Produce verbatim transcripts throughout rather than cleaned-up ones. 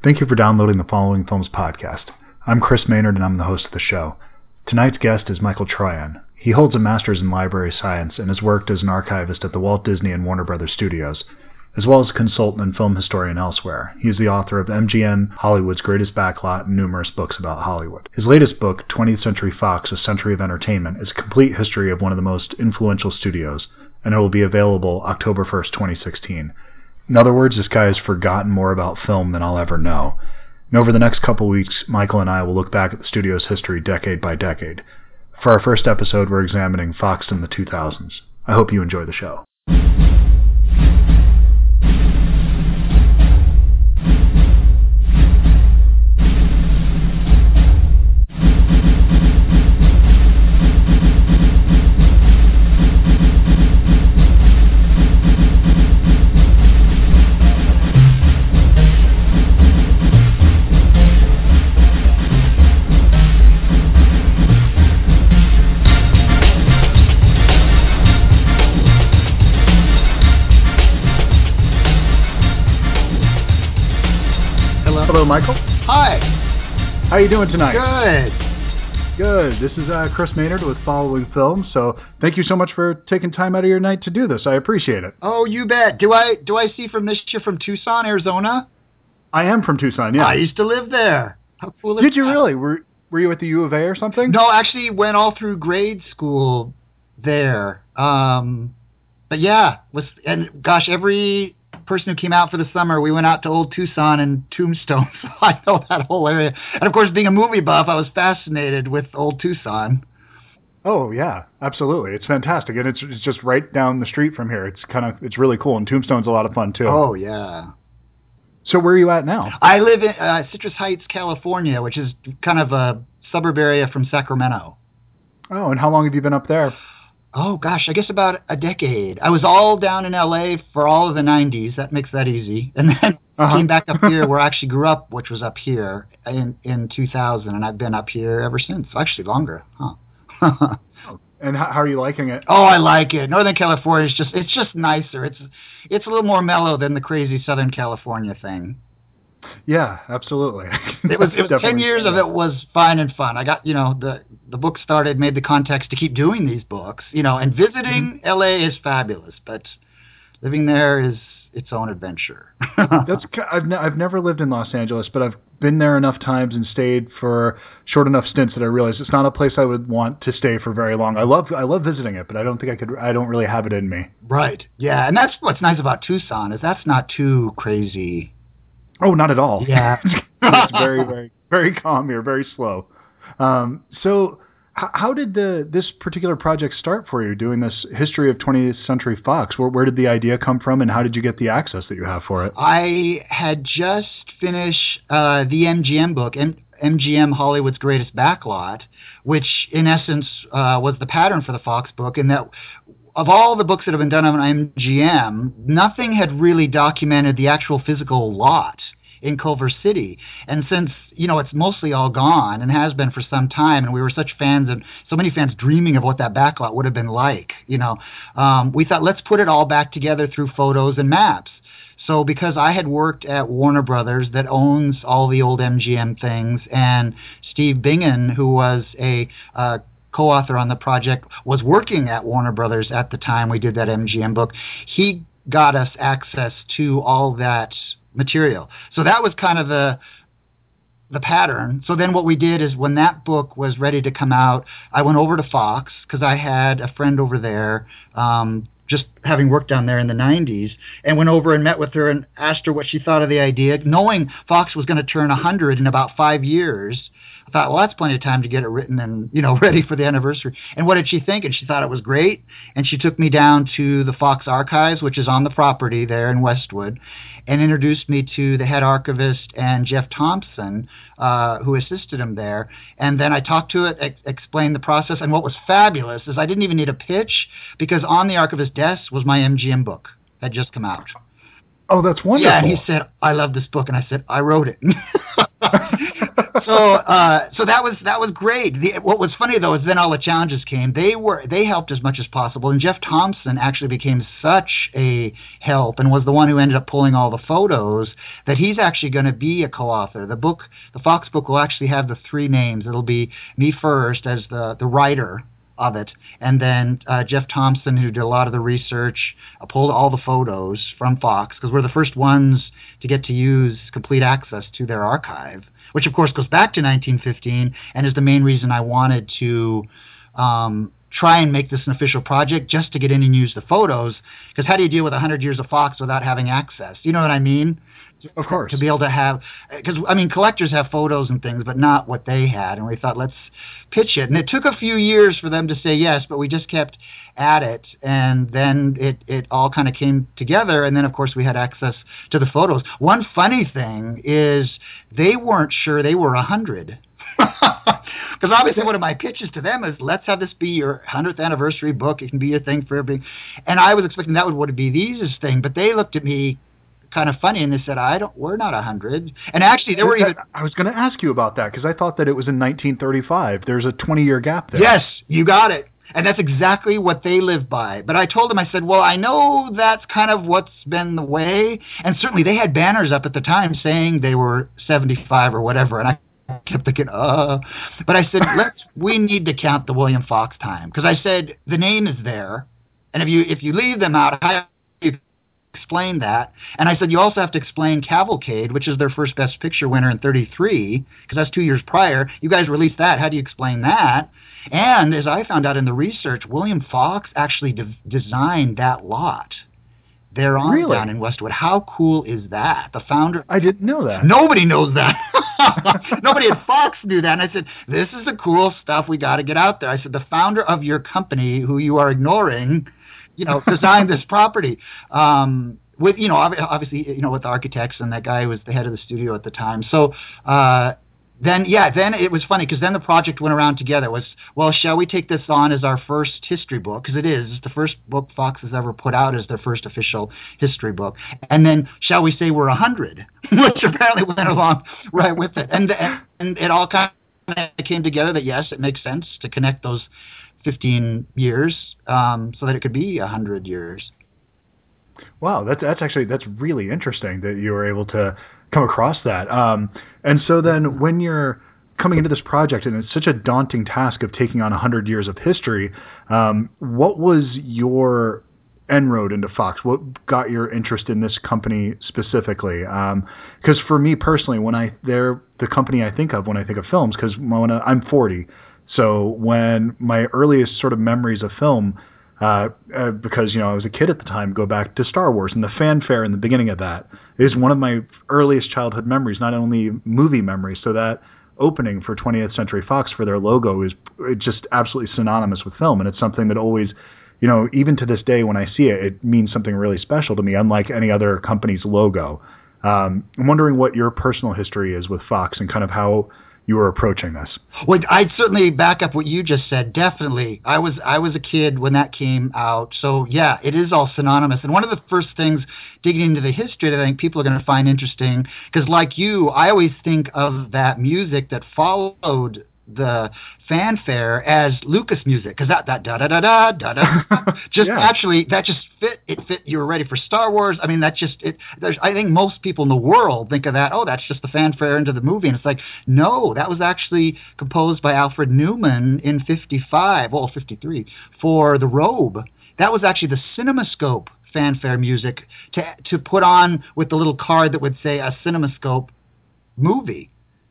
Thank you for downloading the Following Films podcast. I'm Chris Maynard and I'm the host of the show. Tonight's guest is Michael Troyan. He holds a master's in library science and has worked as an archivist at the Walt Disney and Warner Brothers Studios, as well as a consultant and film historian elsewhere. He is the author of M G M, Hollywood's Greatest Backlot, and numerous books about Hollywood. His latest book, twentieth Century Fox, A Century of Entertainment, is a complete history of one of the most influential studios, and it will be available October first, twenty sixteen. In other words, this guy has forgotten more about film than I'll ever know. And over the next couple weeks, Michael and I will look back at the studio's history decade by decade. For our first episode, we're examining Fox in the two thousands. I hope you enjoy the show. Hello, Michael. Hi. How are you doing tonight? Good. Good. This is uh, Chris Maynard with Following Films. So thank you so much for taking time out of your night to do this. I appreciate it. Oh, you bet. Do I do I see from this you're from Tucson, Arizona? I am from Tucson, yeah. I used to live there. How cool is Did you that? really? Were Were you at the U of A or something? No, actually went all through grade school there. Um, but yeah, was and gosh, every person who came out for the summer, we went out to Old Tucson and Tombstone, so I know that whole area. And of course, being a movie buff, I was fascinated with Old Tucson. Oh yeah, absolutely. It's fantastic, and it's it's just right down the street from here. It's kind of it's really cool, and Tombstone's a lot of fun too. Oh yeah. So where are you at now? I live in uh, Citrus Heights, California, which is kind of a suburb area from Sacramento. Oh, and how long have you been up there? Oh, gosh, I guess about a decade. I was all down in L A for all of the nineties. That makes that easy. And then uh-huh. came back up here where I actually grew up, which was up here in, in two thousand. And I've been up here ever since. Actually, longer. Huh. And how, how are you liking it? Oh, I like it. Northern California is just, it's just nicer. It's, it's a little more mellow than the crazy Southern California thing. Yeah, absolutely. It was, it was ten years of it was fine and fun. I got, you know, the the book started, made the context to keep doing these books, you know, and visiting mm-hmm. L A is fabulous, but living there is its own adventure. That's I've ne- I've never lived in Los Angeles, but I've been there enough times and stayed for short enough stints that I realized it's not a place I would want to stay for very long. I love I love visiting it, but I don't think I could. I don't really have it in me. Right. Yeah, and that's what's nice about Tucson is that's not too crazy. Oh, not at all. Yeah. It's very, very, very calm here, very slow. Um, so h- how did the this particular project start for you, doing this history of twentieth Century Fox? Where, where did the idea come from, and how did you get the access that you have for it? I had just finished uh, the M G M book, M- MGM Hollywood's Greatest Backlot, which in essence uh, was the pattern for the Fox book, in that of all the books that have been done on M G M, nothing had really documented the actual physical lot in Culver City. And since, you know, it's mostly all gone and has been for some time, and we were such fans and so many fans dreaming of what that backlot would have been like, you know, um, we thought, let's put it all back together through photos and maps. So because I had worked at Warner Brothers that owns all the old M G M things, and Steve Bingen, who was a uh, co-author on the project, was working at Warner Brothers at the time we did that M G M book, he got us access to all that material. So that was kind of the the pattern. So then what we did is when that book was ready to come out, I went over to Fox because I had a friend over there, um, just having worked down there in the nineties, and went over and met with her and asked her what she thought of the idea, knowing Fox was going to turn one hundred in about five years. I thought, well, that's plenty of time to get it written and, you know, ready for the anniversary. And what did she think? And she thought it was great. And she took me down to the Fox Archives, which is on the property there in Westwood, and introduced me to the head archivist and Jeff Thompson, uh, who assisted him there. And then I talked to it, ex- explained the process. And what was fabulous is I didn't even need a pitch, because on the archivist desk was my M G M book that had just come out. Oh, that's wonderful. Yeah, and he said, I love this book. And I said, I wrote it. so uh, so that was that was great. The, what was funny, though, is then all the challenges came. They were they helped as much as possible. And Jeff Thompson actually became such a help and was the one who ended up pulling all the photos that he's actually going to be a co-author. The book, the Fox book, will actually have the three names. It'll be me first as the, the writer of it, and then uh, Jeff Thompson, who did a lot of the research, uh, pulled all the photos from Fox, because we're the first ones to get to use complete access to their archive, which of course goes back to nineteen fifteen, and is the main reason I wanted to um, try and make this an official project, just to get in and use the photos, because how do you deal with one hundred years of Fox without having access? You know what I mean? Of course. To be able to have, because, I mean, collectors have photos and things, but not what they had. And we thought, let's pitch it. And it took a few years for them to say yes, but we just kept at it. And then it, it all kind of came together. And then, of course, we had access to the photos. One funny thing is they weren't sure they were one hundred. Because obviously one of my pitches to them is, let's have this be your one hundredth anniversary book. It can be your thing for everything. And I was expecting that would, would be the easiest thing. But they looked at me kind of funny, and they said, "I don't. We're not a hundred." And actually, there were even. I was going to ask you about that, because I thought that it was in nineteen thirty-five. There's a twenty-year gap there. Yes, you got it, and that's exactly what they live by. But I told them, I said, "Well, I know that's kind of what's been the way," and certainly they had banners up at the time saying they were seventy-five or whatever, and I kept thinking, "Uh," but I said, "Let's. We need to count the William Fox time," because I said the name is there, and if you if you leave them out, how do you explain that? And I said, you also have to explain Cavalcade, which is their first Best Picture winner in thirty-three, because that's two years prior. You guys released that. How do you explain that? And as I found out in the research, William Fox actually de- designed that lot there on really? down in Westwood. How cool is that? The founder. I didn't know that. Nobody knows that. Nobody at Fox knew that. And I said, this is the cool stuff we got to get out there. I said, the founder of your company, who you are ignoring, you know, designed this property. Um, with, you know, obviously, you know, with architects and that guy who was the head of the studio at the time. So, uh, then, yeah, then it was funny, because then the project went around together. It was, well, shall we take this on as our first history book? Because it is. It's the first book Fox has ever put out as their first official history book. And then, shall we say we're one hundred? Which apparently went along right with it. And, and, and it all kind of came together that, yes, it makes sense to connect those fifteen years um, so that it could be one hundred years. Wow, that's that's actually that's really interesting that you were able to come across that. Um, and so then, when you're coming into this project, and it's such a daunting task of taking on one hundred years of history, um, what was your inroad into Fox? What got your interest in this company specifically? Because um, for me personally, when I they're the company I think of when I think of films, because when I, I'm forty, so when my earliest sort of memories of film. Uh, uh, because, you know, I was a kid at the time, go back to Star Wars, and the fanfare in the beginning of that is one of my earliest childhood memories, not only movie memories. So that opening for twentieth Century Fox for their logo is just absolutely synonymous with film, and it's something that always, you know, even to this day when I see it, it means something really special to me, unlike any other company's logo. Um, I'm wondering what your personal history is with Fox and kind of how you were approaching this. Well, I'd certainly back up what you just said. Definitely. I was I was a kid when that came out. So, yeah, it is all synonymous. And one of the first things, digging into the history, that I think people are going to find interesting, because like you, I always think of that music that followed the fanfare as Lucas music, because that that da da da da da da just yeah. actually that just fit it fit you were ready for Star Wars. I mean, that just it there's I think most people in the world think of that, oh, that's just the fanfare into the movie, and it's like, no, that was actually composed by Alfred Newman in fifty-five, well fifty-three, for The Robe. That was actually the CinemaScope fanfare music to to put on with the little card that would say a CinemaScope movie.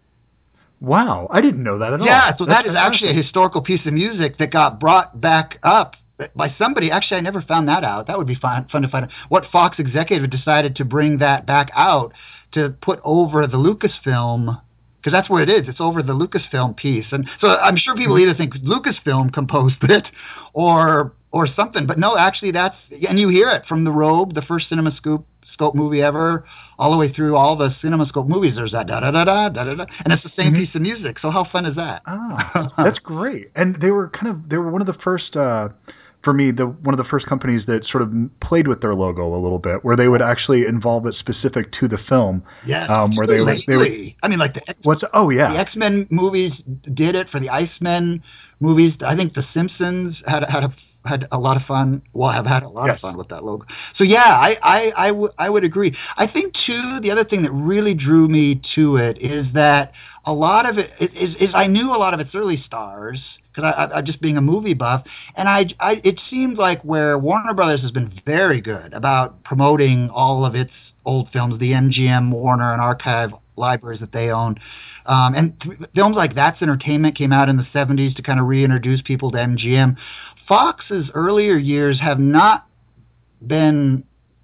Wow, I didn't know that at all. Yeah, so That's that is actually a historical piece of music that got brought back up by somebody. Actually, I never found that out. That would be fun, fun to find out. What Fox executive decided to bring that back out to put over the Lucasfilm, because that's where it is. It's over the Lucasfilm piece. And so I'm sure people either think Lucasfilm composed it or or something. But no, actually that's, and you hear it from The Robe, the first CinemaScope scope movie ever, all the way through all the CinemaScope movies. There's that da da da da da da da, and it's the same mm-hmm. piece of music. So how fun is that? Ah, that's great. And they were kind of they were one of the first uh, for me, the one of the first companies that sort of played with their logo a little bit, where they would actually involve it specific to the film. Yes, um, where they would, they would. I mean, like the X, what's oh yeah, the X-Men movies did it for the Icemen movies. I think the Simpsons had had a had a lot of fun. Well, have had a lot yes. of fun with that logo. So yeah, I I I, w- I would agree. I think too, the other thing that really drew me to it is that a lot of it is, is I knew a lot of its early stars because I, I just being a movie buff, and I, I it seemed like where Warner Brothers has been very good about promoting all of its old films, the M G M, Warner, and Archive libraries that they own. Um, and th- films like That's Entertainment came out in the seventies to kind of reintroduce people to M G M. Fox's earlier years have not been,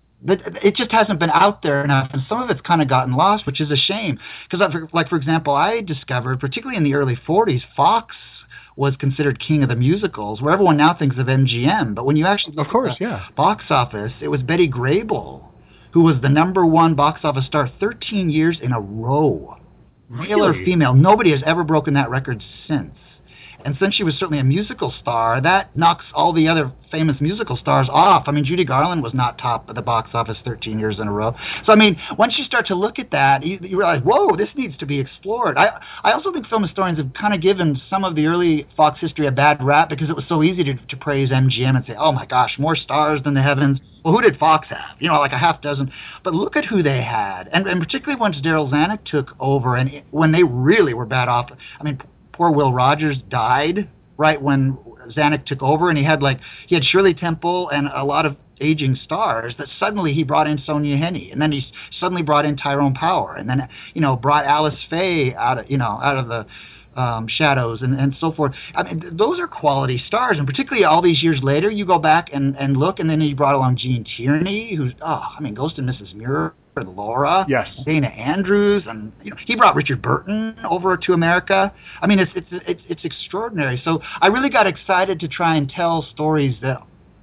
it just hasn't been out there enough, and some of it's kind of gotten lost, which is a shame. Because, like, for example, I discovered, particularly in the early forties, Fox was considered king of the musicals, where everyone now thinks of M G M. But when you actually look of course, at the yeah. box office, it was Betty Grable, who was the number one box office star thirteen years in a row. Male or female, nobody has ever broken that record since. And since she was certainly a musical star, that knocks all the other famous musical stars off. I mean, Judy Garland was not top of the box office thirteen years in a row. So, I mean, once you start to look at that, you, you realize, whoa, this needs to be explored. I, I also think film historians have kind of given some of the early Fox history a bad rap because it was so easy to, to praise M G M and say, oh, my gosh, more stars than the heavens. Well, who did Fox have? You know, like a half dozen. But look at who they had. And, and particularly once Darryl Zanuck took over and it, when they really were bad off. I mean, poor Will Rogers died right when Zanuck took over, and he had like he had Shirley Temple and a lot of aging stars. That suddenly he brought in Sonja Henie, and then he suddenly brought in Tyrone Power, and then you know brought Alice Faye out of you know out of the um, shadows and, and so forth. I mean, those are quality stars, and particularly all these years later, you go back and, and look, and then he brought along Gene Tierney, who's oh, I mean, Ghost and Missus Muir. Laura, yes. Dana Andrews, and you know he brought Richard Burton over to America. I mean, it's it's it's it's extraordinary. So I really got excited to try and tell stories that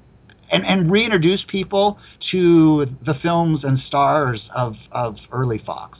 and and reintroduce people to the films and stars of of early Fox.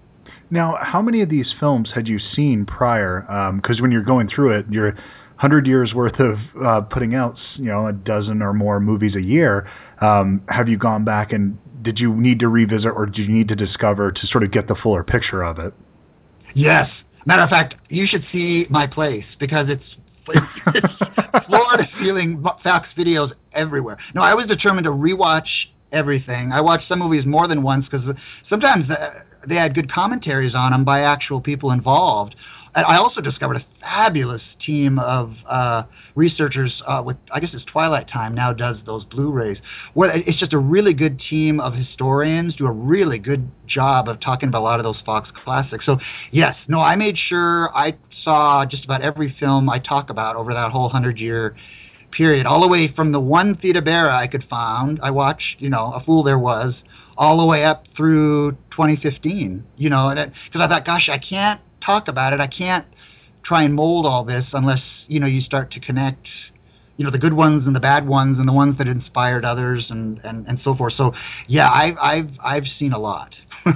Now, how many of these films had you seen prior? Because um, when you're going through it, you're hundred years worth of uh, putting out, you know, a dozen or more movies a year. Um, have you gone back and did you need to revisit or did you need to discover to sort of get the fuller picture of it? Yes. Matter of fact, you should see my place because it's, it's, it's floor-to-ceiling Fox videos everywhere. No, I was determined to rewatch everything. I watched some movies more than once because sometimes they had good commentaries on them by actual people involved. I also discovered a fabulous team of uh, researchers uh, with, I guess it's Twilight Time now does those Blu-rays, where it's just a really good team of historians do a really good job of talking about a lot of those Fox classics. So, yes, no, I made sure I saw just about every film I talk about over that whole hundred-year period, all the way from the one Theda Bara I could find. I watched, you know, A Fool There Was, all the way up through twenty fifteen, you know, because I thought, gosh, I can't talk about it. I can't try and mold all this unless, you know, you start to connect, you know, the good ones and the bad ones and the ones that inspired others and, and, and so forth. So, yeah, I've, I've, I've seen a lot.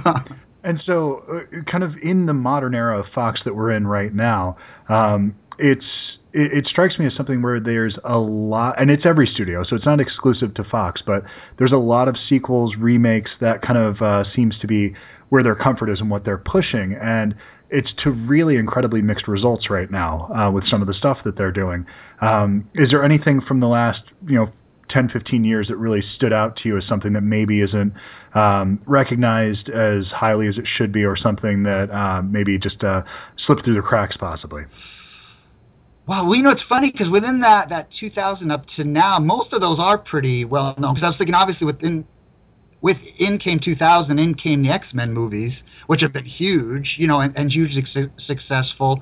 And so uh, kind of in the modern era of Fox that we're in right now, um, it's, it, it strikes me as something where there's a lot, and it's every studio, so it's not exclusive to Fox, but there's a lot of sequels, remakes, that kind of uh, seems to be where their comfort is and what they're pushing. And it's to really incredibly mixed results right now uh, with some of the stuff that they're doing. Um, is there anything from the last, you know, ten, fifteen years that really stood out to you as something that maybe isn't um, recognized as highly as it should be, or something that uh, maybe just uh, slipped through the cracks possibly? Well, well, you know, it's funny because within that, that two thousand up to now, most of those are pretty well known. Because I was thinking, obviously, within with in came two thousand, in came the X-Men movies, which have been huge, you know, and, and hugely su- successful.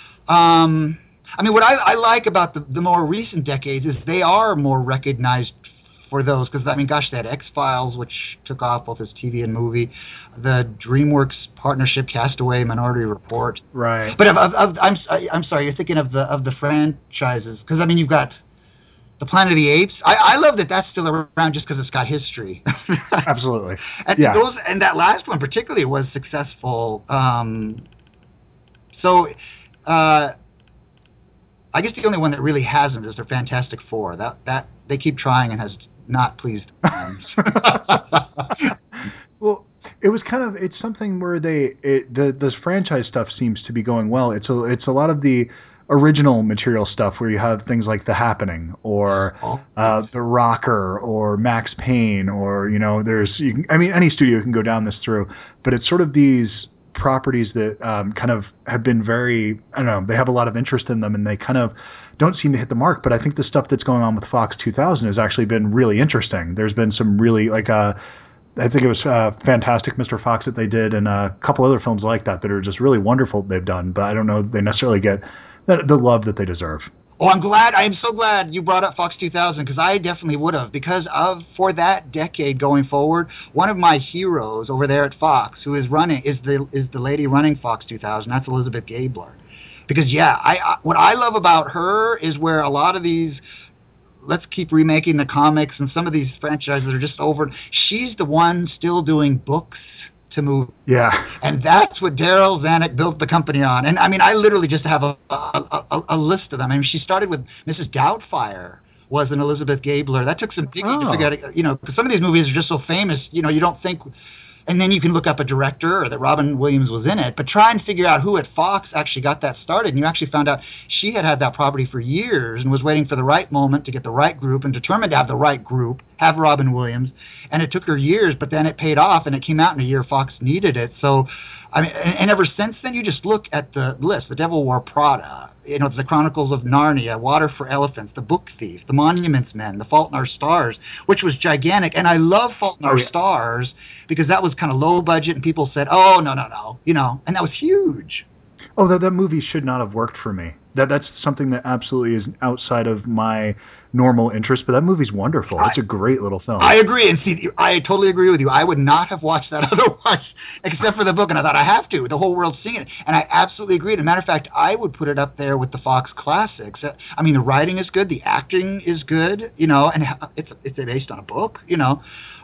Um, I mean, what I, I like about the, the more recent decades is they are more recognized for those, because, I mean, gosh, they had X-Files, which took off both as T V and movie, the DreamWorks partnership, Castaway, Minority Report. Right. But of, of, of, I'm I'm sorry, you're thinking of the of the franchises, because, I mean, you've got the Planet of the Apes. I, I love that that's still around just because it's got history. Absolutely. And yeah. those, and that last one particularly was successful. Um, so, uh, I guess the only one that really hasn't is their Fantastic Four. That that they keep trying and has not pleased them. Well, it was kind of it's something where they it, the this franchise stuff seems to be going well. It's a it's a lot of the original material stuff where you have things like The Happening or Oh. uh, The Rocker or Max Payne or you know there's you can, I mean any studio can go down this through, but it's sort of these properties that um, kind of have been very I don't know they have a lot of interest in them and they kind of don't seem to hit the mark. But I think the stuff that's going on with Fox two thousand has actually been really interesting. There's been some really like uh I think it was uh, Fantastic Mister Fox that they did and a couple other films like that that are just really wonderful that they've done, but I don't know they necessarily get the, the love that they deserve. Oh, I'm glad. I am so glad you brought up Fox two thousand because I definitely would have because of for that decade going forward. One of my heroes over there at Fox, who is running, is the is the lady running Fox two thousand. That's Elizabeth Gabler. Because yeah, I, I what I love about her is where a lot of these. Let's keep remaking the comics and some of these franchises are just over. She's the one still doing books to move. Yeah. And that's what Darryl Zanuck built the company on. And I mean, I literally just have a, a, a, a list of them. I mean, she started with Missus Doubtfire was an Elizabeth Gabler. That took some digging oh. to figure out, you know, because some of these movies are just so famous, you know, you don't think... And then you can look up a director or that Robin Williams was in it, but try and figure out who at Fox actually got that started. And you actually found out she had had that property for years and was waiting for the right moment to get the right group and determined to have the right group, have Robin Williams. And it took her years, but then it paid off and it came out in a year Fox needed it. So, I mean, and, and ever since then, you just look at the list. The Devil Wore Prada, you know, The Chronicles of Narnia, Water for Elephants, The Book Thief, The Monuments Men, The Fault in Our Stars, which was gigantic. And I love Fault in Our oh, yeah. Stars because that was kind of low budget and people said, oh, no, no, no, you know, and that was huge. Oh, that, that movie should not have worked for me. That That's something that absolutely is outside of my normal interest, but that movie's wonderful. It's a great little film. I agree, and see, I totally agree with you. I would not have watched that otherwise, except for the book, and I thought I have to. The whole world's singing it, and I absolutely agreed. As a matter of fact, I would put it up there with the Fox classics. I mean, the writing is good, the acting is good, you know, and it's it's based on a book, you know.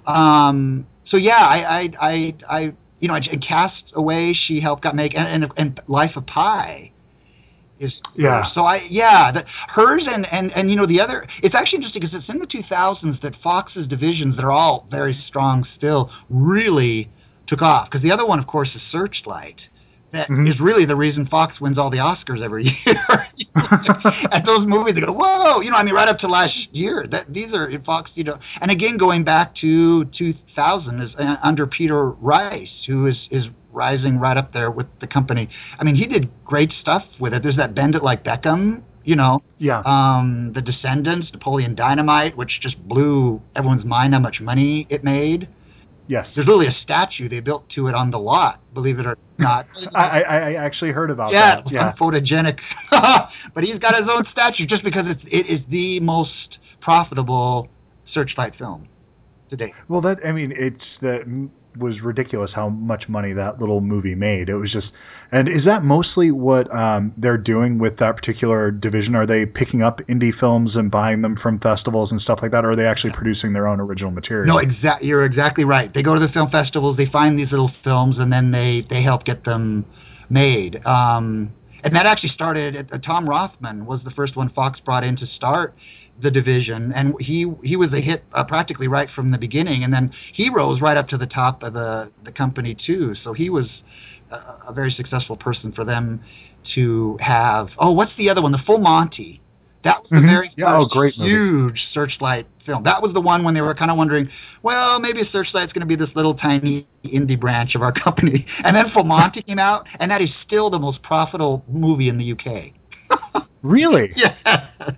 Um, so yeah, I, I, I, I, you know, and Cast Away, she helped got make, and, and, and Life of Pi. Is yeah. So I yeah that hers and, and and you know the other it's actually interesting because it's in the two thousands that Fox's divisions that are all very strong still really took off because the other one of course is Searchlight that mm-hmm. is really the reason Fox wins all the Oscars every year. At those movies they go whoa you know I mean right up to last year that these are Fox you know and again going back to two thousand is uh, under Peter Rice who is is rising right up there with the company. I mean, he did great stuff with it. There's that Bend It Like Beckham, you know. Yeah. Um, The Descendants, Napoleon Dynamite, which just blew everyone's mind how much money it made. Yes. There's literally a statue they built to it on the lot, believe it or not. I, I, I actually heard about yeah, that. Yeah, photogenic. But he's got his own statue just because it's, it is the most profitable Searchlight film to date. Well, that I mean, it's that was ridiculous how much money that little movie made. It was just, and is that mostly what um, they're doing with that particular division? Are they picking up indie films and buying them from festivals and stuff like that, or are they actually producing their own original material? No, exactly. You're exactly right. They go to the film festivals, they find these little films, and then they, they help get them made. Um, and that actually started, uh, Tom Rothman was the first one Fox brought in to start the division, and he he was a hit uh, practically right from the beginning, and then he rose right up to the top of the, the company too, so he was a, a very successful person for them to have. Oh, what's the other one? The Full Monty. That was the mm-hmm. very yeah, first oh, great huge Searchlight film. That was the one when they were kind of wondering, well, maybe Searchlight's going to be this little tiny indie branch of our company. And then Full Monty came out, and that is still the most profitable movie in the U K. Really? Yeah.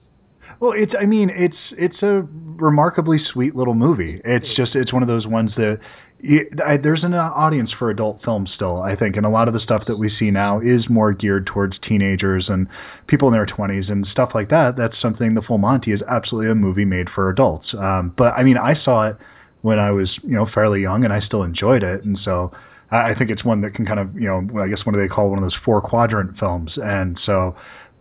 Well, it's, I mean, it's it's a remarkably sweet little movie. It's just, it's one of those ones that, you, I, there's an audience for adult films still, I think, and a lot of the stuff that we see now is more geared towards teenagers and people in their twenties and stuff like that. That's something, The Full Monty is absolutely a movie made for adults. Um, but, I mean, I saw it when I was, you know, fairly young, and I still enjoyed it, and so I, I think it's one that can kind of, you know, I guess what do they call one of those four-quadrant films, and so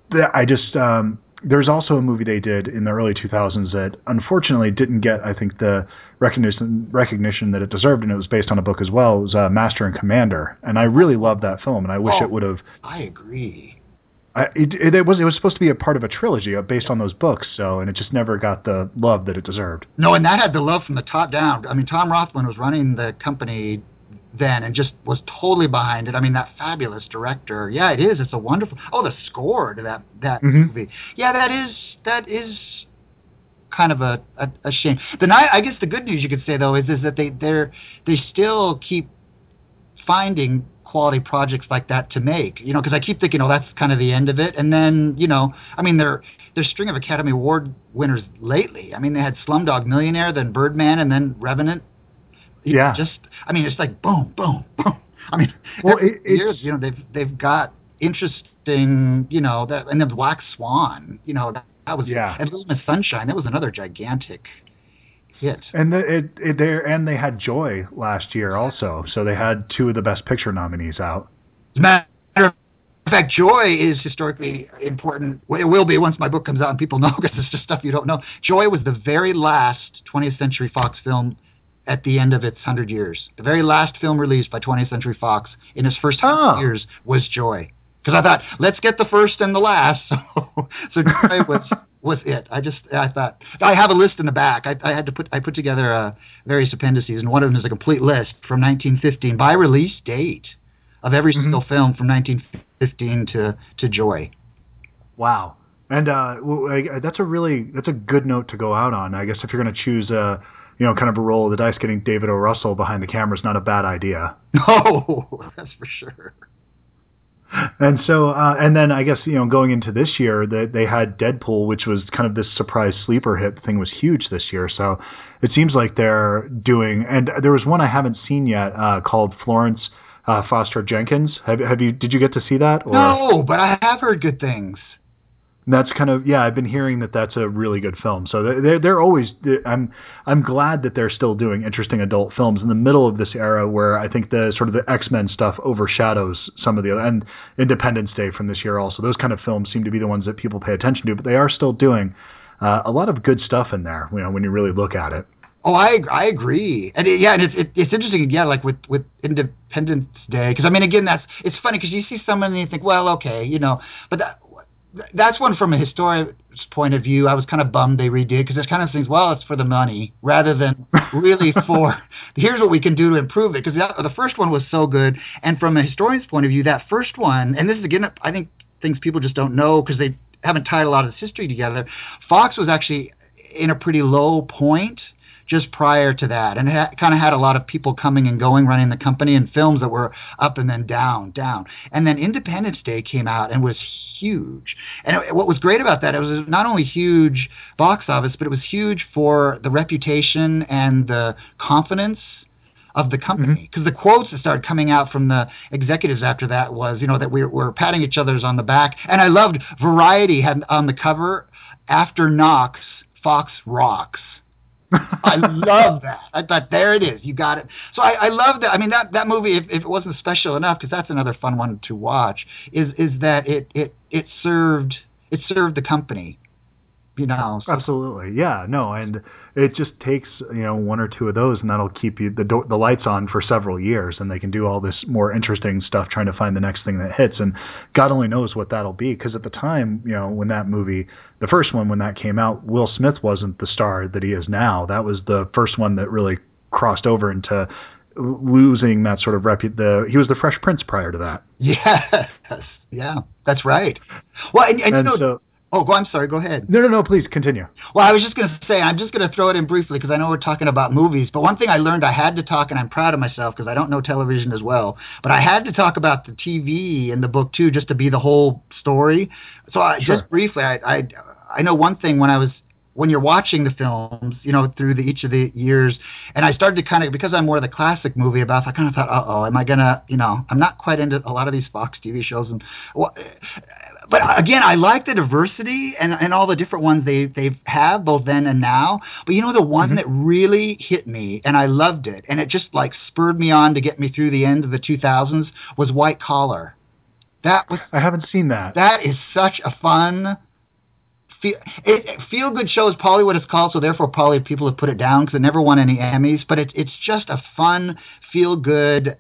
I just... Um, There's also a movie they did in the early two thousands that unfortunately didn't get, I think, the recognition recognition that it deserved, and it was based on a book as well. It was uh, Master and Commander, and I really loved that film, and I wish oh, it would have. I agree. I, it, it, it was it was supposed to be a part of a trilogy based on those books, so and it just never got the love that it deserved. No, and that had the love from the top down. I mean, Tom Rothman was running the company then and just was totally behind it. I mean, that fabulous director. Yeah, it is. It's a wonderful. Oh, the score to that that mm-hmm. movie. Yeah, that is that is kind of a, a, a shame. The night, I guess the good news you could say though is is that they they're they still keep finding quality projects like that to make, you know, because I keep thinking, oh, that's kind of the end of it. And then, you know, I mean, they're, they're string of Academy Award winners lately. I mean, they had Slumdog Millionaire, then Birdman, and then Revenant. Yeah. Just, I mean, it's like boom, boom, boom. I mean, well, it, years, you know, they've, they've got interesting, you know, that, and then Black Swan, you know, that, that was, yeah. and Little Miss Sunshine, that was another gigantic hit. And the, it, it they and they had Joy last year also, so they had two of the Best Picture nominees out. As a matter of fact, Joy is historically important. It will be once my book comes out and people know, because it's just stuff you don't know. Joy was the very last twentieth Century Fox film at the end of its hundred years. The very last film released by twentieth Century Fox in its first oh. hundred years was Joy. Because I thought, let's get the first and the last. So, so Joy was was it. I just I thought I have a list in the back. I, I had to put I put together uh, various appendices, and one of them is a complete list from nineteen fifteen by release date of every mm-hmm. single film from nineteen fifteen to to Joy. Wow, and uh, that's a really that's a good note to go out on. I guess if you're going to choose a you know kind of a roll of the dice, getting David O. Russell behind the camera is not a bad idea. No, that's for sure. And so, uh, and then I guess, you know, going into this year, they, they had Deadpool, which was kind of this surprise sleeper hit. The thing was huge this year. So it seems like they're doing, and there was one I haven't seen yet uh, called Florence uh, Foster Jenkins. Have, have you, did you get to see that? Or? No, but I have heard good things. That's kind of, yeah, I've been hearing that that's a really good film. So they're, they're always, I'm I'm glad that they're still doing interesting adult films in the middle of this era where I think the sort of the X-Men stuff overshadows some of the other, and Independence Day from this year also. Those kind of films seem to be the ones that people pay attention to, but they are still doing uh, a lot of good stuff in there, you know, when you really look at it. Oh, I I agree, and it, yeah, and it's it, it's interesting, yeah, like with, with Independence Day, because I mean, again, that's it's funny because you see someone and you think, well, okay, you know, but that, that's one from a historian's point of view. I was kind of bummed they redid, because it's kind of things, well, it's for the money rather than really for here's what we can do to improve it. Because the first one was so good, and from a historian's point of view, that first one, and this is again, I think things people just don't know because they haven't tied a lot of this history together. Fox was actually in a pretty low point just prior to that, and it ha- kind of had a lot of people coming and going running the company, and films that were up and then down, down. And then Independence Day came out and was huge. And it, what was great about that, it was not only huge box office, but it was huge for the reputation and the confidence of the company. Because mm-hmm. the quotes that started coming out from the executives after that was, you know, that we were patting each other's on the back. And I loved Variety had on the cover, after Knox, Fox rocks. I love that. I thought, there it is. You got it. So I, I love that. I mean, that, that movie, if, if it wasn't special enough, because that's another fun one to watch, is is that it it it served it served the company. You know. So. Absolutely. Yeah. No. And it just takes, you know, one or two of those, and that'll keep you the do- the lights on for several years, and they can do all this more interesting stuff trying to find the next thing that hits. And God only knows what that'll be, because at the time, you know, when that movie, the first one, when that came out, Will Smith wasn't the star that he is now. That was the first one that really crossed over into losing that sort of repu- the he was the Fresh Prince prior to that. Yes. Yeah. That's right. Well, and, and, and you know. So, Oh, go, I'm sorry. Go ahead. No, no, no, please continue. Well, I was just going to say, I'm just going to throw it in briefly because I know we're talking about movies. But one thing I learned, I had to talk, and I'm proud of myself because I don't know television as well. But I had to talk about the T V in the book, too, just to be the whole story. So I, sure. just briefly, I, I I know one thing when I was, when you're watching the films, you know, through the, each of the years, and I started to kind of, because I'm more the classic movie buff, I kind of thought, uh-oh, am I going to, you know, I'm not quite into a lot of these Fox T V shows. and. Well, But again, I like the diversity and, and all the different ones they they have both then and now. But you know, the one mm-hmm. that really hit me and I loved it, and it just like spurred me on to get me through the end of the two thousands was White Collar. That was I haven't seen that. That is such a fun feel. It, it, feel good show is probably what it's called, so therefore probably people have put it down because it never won any Emmys. But it, it's just a fun, feel good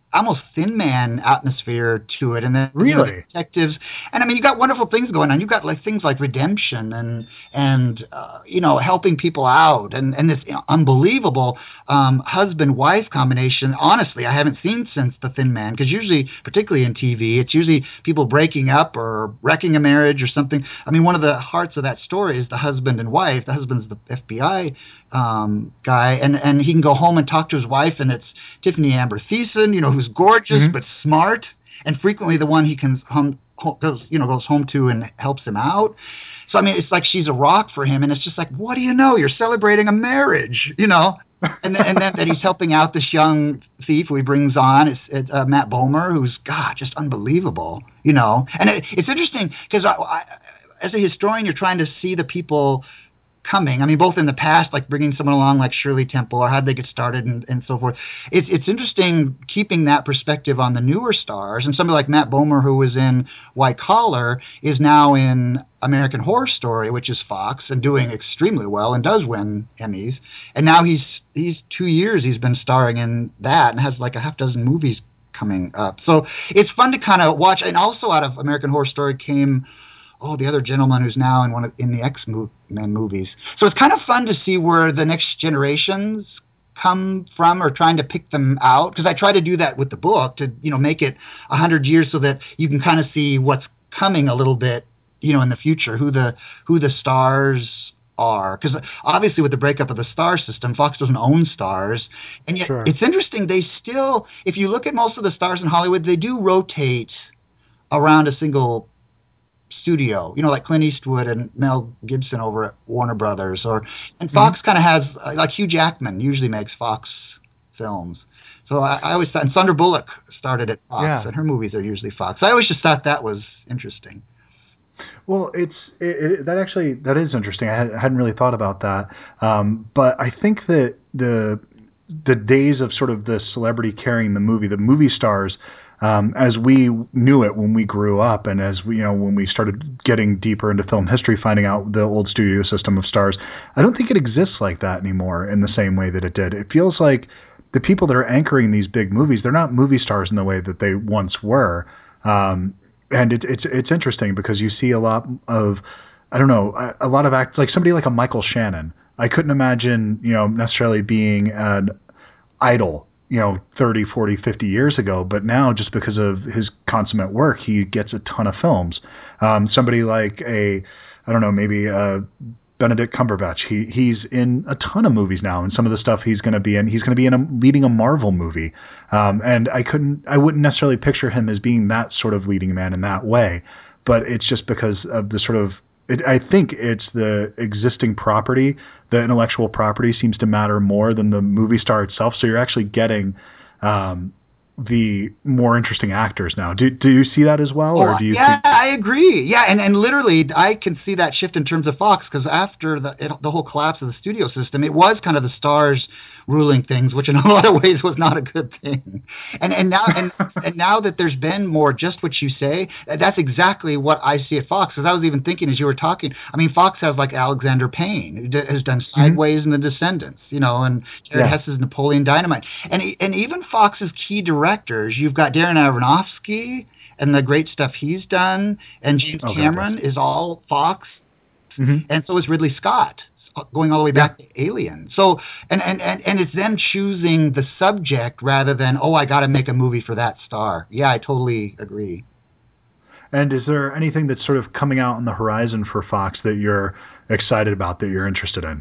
almost Thin Man atmosphere to it, and then really, you know, the detectives, and I mean, you got wonderful things going on. You've got like things like redemption and and uh, you know, helping people out, and and this unbelievable um, husband-wife combination. Honestly, I haven't seen since the Thin Man, because usually, particularly in T V, it's usually people breaking up or wrecking a marriage or something. I mean, one of the hearts of that story is the husband and wife. The husband's the F B I um, guy, and and he can go home and talk to his wife, and it's Tiffany Amber Thiessen, you know, who's gorgeous mm-hmm. but smart, and frequently the one he can home, goes, you know, goes home to and helps him out. So I mean, it's like she's a rock for him, and it's just like, what do you know? You're celebrating a marriage, you know. and then, and then that he's helping out this young thief who he brings on. It's, it's uh, Matt Bomer, who's God, just unbelievable, you know. And it, it's interesting because I, I, as a historian, you're trying to see the people coming. I mean, both in the past, like bringing someone along like Shirley Temple, or how did they get started, and, and so forth. It's it's interesting keeping that perspective on the newer stars. And somebody like Matt Bomer, who was in White Collar, is now in American Horror Story, which is Fox, and doing extremely well and does win Emmys. And now he's he's two years he's been starring in that and has like a half dozen movies coming up. So it's fun to kind of watch. And also out of American Horror Story came oh, the other gentleman who's now in one of, in the X-Men movies. So it's kind of fun to see where the next generations come from, or trying to pick them out. Because I try to do that with the book, to, you know, make it a hundred years so that you can kind of see what's coming a little bit, you know, in the future, who the who the stars are. Because obviously with the breakup of the star system, Fox doesn't own stars. And yet sure. It's interesting, they still, if you look at most of the stars in Hollywood, they do rotate around a single studio, you know, like Clint Eastwood and Mel Gibson over at Warner Brothers, or and Fox mm-hmm. kind of has, like Hugh Jackman usually makes Fox films. So I, I always thought, and Sandra Bullock started at Fox, yeah. and her movies are usually Fox. I always just thought that was interesting. Well, it's it, it, that actually that is interesting. I, had, I hadn't really thought about that, um, but I think that the the days of sort of the celebrity carrying the movie, the movie stars. Um, as we knew it when we grew up, and as we, you know, when we started getting deeper into film history, finding out the old studio system of stars, I don't think it exists like that anymore in the same way that it did. It feels like the people that are anchoring these big movies, they're not movie stars in the way that they once were. Um, and it, it's it's interesting because you see a lot of, I don't know, a, a lot of act like somebody like a Michael Shannon. I couldn't imagine, you know, necessarily being an idol, you know, thirty, forty, fifty years ago, but now just because of his consummate work, he gets a ton of films. Um, somebody like a, I don't know, maybe a Benedict Cumberbatch, he he's in a ton of movies now, and some of the stuff he's going to be in, he's going to be in a, leading a Marvel movie. Um, and I couldn't, I wouldn't necessarily picture him as being that sort of leading man in that way, but it's just because of the sort of, it, I think it's the existing property. The intellectual property seems to matter more than the movie star itself. So you're actually getting um, the more interesting actors now. Do do you see that as well, or do you? Yeah, think- I agree. Yeah, and, and literally, I can see that shift in terms of Fox, because after the it, the whole collapse of the studio system, it was kind of the stars ruling things, which in a lot of ways was not a good thing. And and now and, and now that there's been more, just what you say, that's exactly what I see at Fox. Because I was even thinking as you were talking, I mean, Fox has like Alexander Payne, who has done Sideways mm-hmm. and The Descendants, you know, and Jared yeah. Hess's Napoleon Dynamite. And and even Fox's key directors, you've got Darren Aronofsky and the great stuff he's done, and James oh, Cameron God, yes. is all Fox, mm-hmm. and so is Ridley Scott, going all the way back yeah. to Alien. So, and, and, and, and it's them choosing the subject rather than, oh, I got to make a movie for that star. Yeah, I totally agree. And is there anything that's sort of coming out on the horizon for Fox that you're excited about, that you're interested in?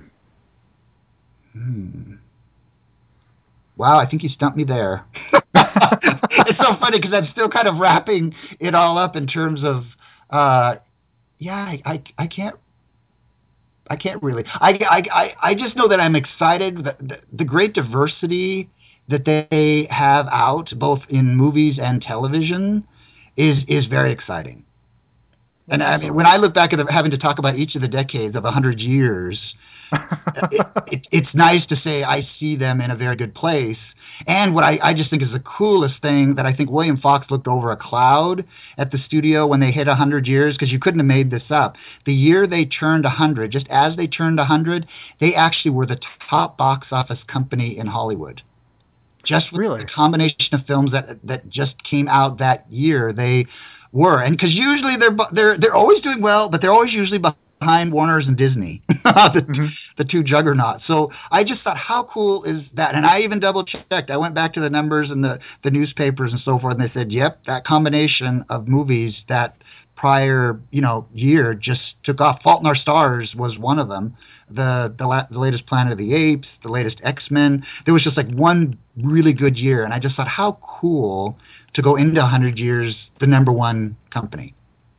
Hmm. Wow, I think you stumped me there. It's so funny because I'm still kind of wrapping it all up in terms of, uh, yeah, I, I, I can't, I can't really. I, I, I just know that I'm excited that the, the great diversity that they have out, both in movies and television, is is very exciting. And I mean, when I look back at the, having to talk about each of the decades of a hundred years, it, it, it's nice to say I see them in a very good place. And what I, I just think is the coolest thing, that I think William Fox looked over a cloud at the studio when they hit one hundred years, because you couldn't have made this up. The year they turned one hundred, just as they turned one hundred, they actually were the top box office company in Hollywood. Just with Really? the combination of films that that just came out that year, they were. And because usually they're they're they're always doing well, but they're always usually behind Warner's and Disney, the, mm-hmm. the two juggernauts. So I just thought, how cool is that? And I even double checked. I went back to the numbers and the the newspapers and so forth, and they said, yep, that combination of movies that prior, you know, year just took off. Fault in Our Stars was one of them. The the, la- the latest Planet of the Apes, the latest X-Men. There was just like one really good year, and I just thought, how cool to go into one hundred years the number one company.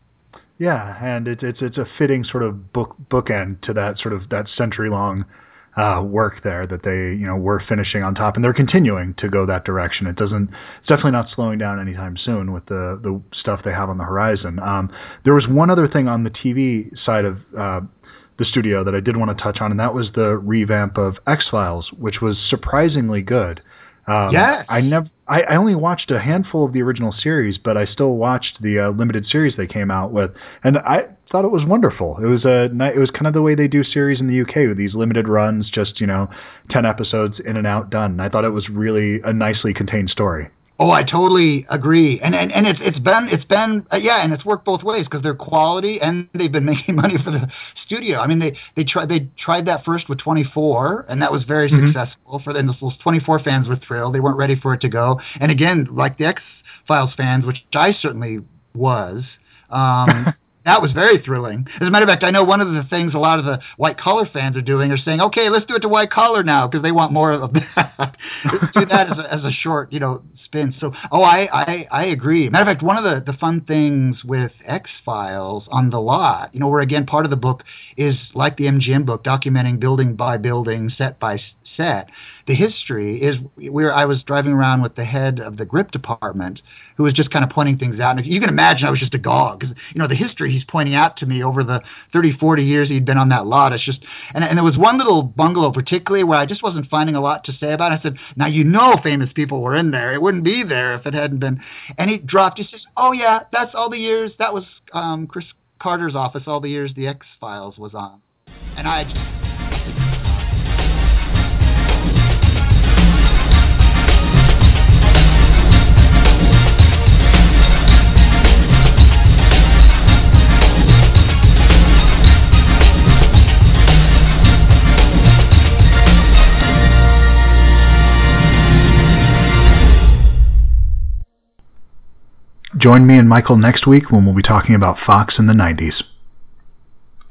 Yeah, and it's it's it's a fitting sort of book bookend to that sort of that century long uh, work there that they you know were finishing on top, and they're continuing to go that direction. It doesn't it's definitely not slowing down anytime soon with the the stuff they have on the horizon. Um, there was one other thing on the T V side of uh, the studio that I did want to touch on, and that was the revamp of X-Files, which was surprisingly good. Um, yes. I never. I, I only watched a handful of the original series, but I still watched the uh, limited series they came out with, and I thought it was wonderful. It was a. It was kind of the way they do series in the U K with these limited runs, just you know, ten episodes in and out, done. And I thought it was really a nicely contained story. Oh, I totally agree, and and, and it's it's been it's been uh, yeah, and it's worked both ways because they're quality and they've been making money for the studio. I mean, they they tried they tried that first with twenty-four, and that was very mm-hmm. successful for them. Those twenty-four fans were thrilled; they weren't ready for it to go. And again, like the X-Files fans, which I certainly was. Um, That was very thrilling. As a matter of fact, I know one of the things a lot of the white collar fans are doing are saying, "Okay, let's do it to white collar now," because they want more of that. Let's do that as a, as a short, you know, spin. So, oh, I, I, I agree. Matter of fact, one of the, the fun things with X-Files on the lot, you know, where again part of the book is like the M G M book, documenting building by building, set by set. The history is where I was driving around with the head of the grip department, who was just kind of pointing things out. And you can imagine I was just agog, because you know the history he's pointing out to me over the thirty, forty years he'd been on that lot. It's just, and, and there was one little bungalow particularly where I just wasn't finding a lot to say about it. I said, "Now you know famous people were in there. It wouldn't be there if it hadn't been." And he dropped. He says, "Oh yeah, that's all the years. That was um, Chris Carter's office. All the years the X-Files was on." And I just. Join me and Michael next week when we'll be talking about Fox in the nineties.